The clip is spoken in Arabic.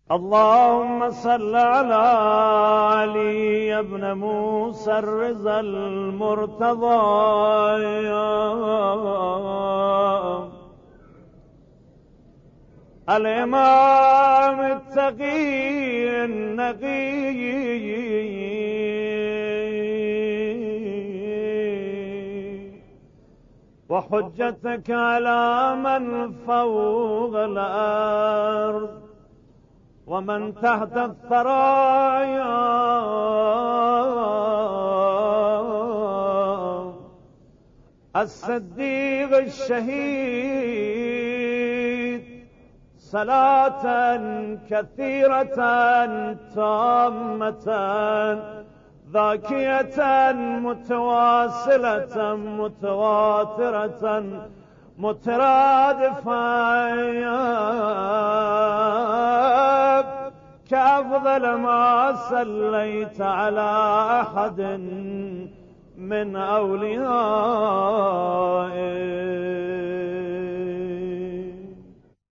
اللهم صل على علي بن موسى الرضا المرتضى الإمام التقي النقي وحجتك على من فوق الأرض ومن تحت الثرايا الصديق الشهيد صلاة كثيرة تامة ذاكية متواصلة متواترة مترادفة كأفضل ما صليت على أحد من أولياء